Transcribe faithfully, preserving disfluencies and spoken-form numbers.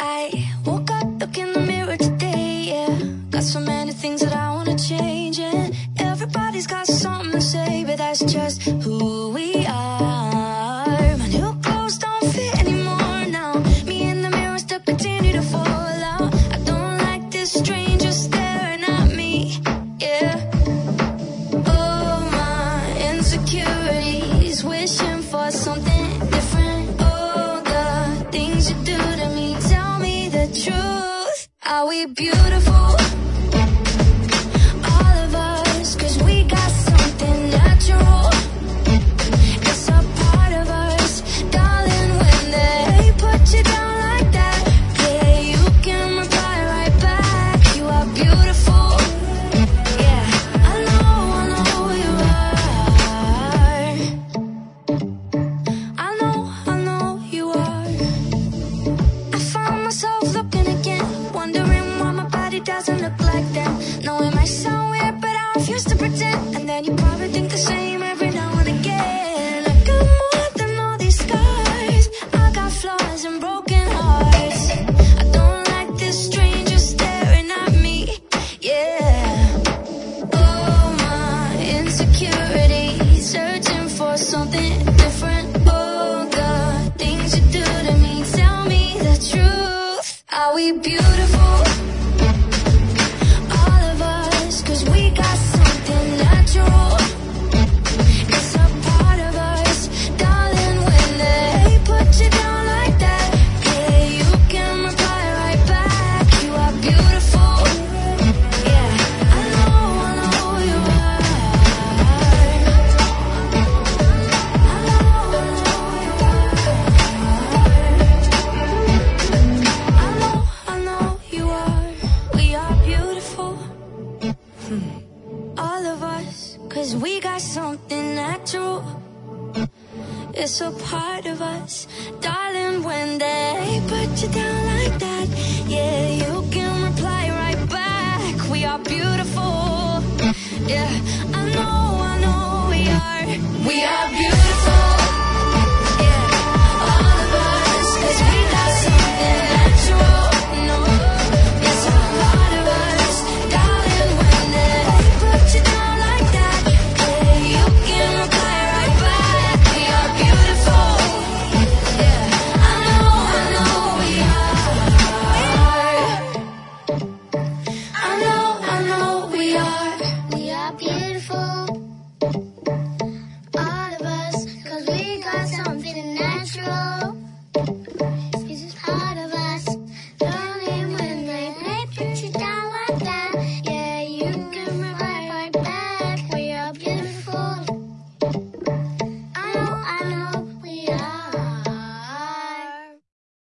I woke up, look in the mirror today, yeah. Got so many things that I wanna change, and everybody's got something to say, but that's just who we are. My new clothes don't fit anymore now. Me in the mirror still continue to fall out. I don't like this stranger staring at me, yeah. Oh, my insecurities, wishing for something different. Oh, the things you do to me, tell me the truth. Are we beautiful? All of us, 'cause we got something natural. It's a part of us, darling, when they put you down like that. Yeah, you can reply right back. You are beautiful. Yeah, I know, I know you are. I know, I know you are. I found myself looking again, wondering why my body doesn't look like them. No, it might sound weird, but I refuse to pretend. And then you probably think the same every now and again. I got more than all these scars. I got flaws and broken hearts. I don't like this stranger staring at me, yeah. Oh, my insecurities, searching for something different. Oh, the things you do to me, tell me the truth. Are we beautiful? All of us, 'cause we got something natural. It's a part of us, darling, when they put you down like that. Yeah, you can reply right back. You are beautiful. Yeah, I know, I know you are. I know, I know you are. I know, I know you are. We are beautiful. All of us, 'cause we got something natural. It's a part of us, darling, when they put you down like that. Yeah, you can reply right back. We are beautiful. Yeah, I know, I know we are. We are beautiful.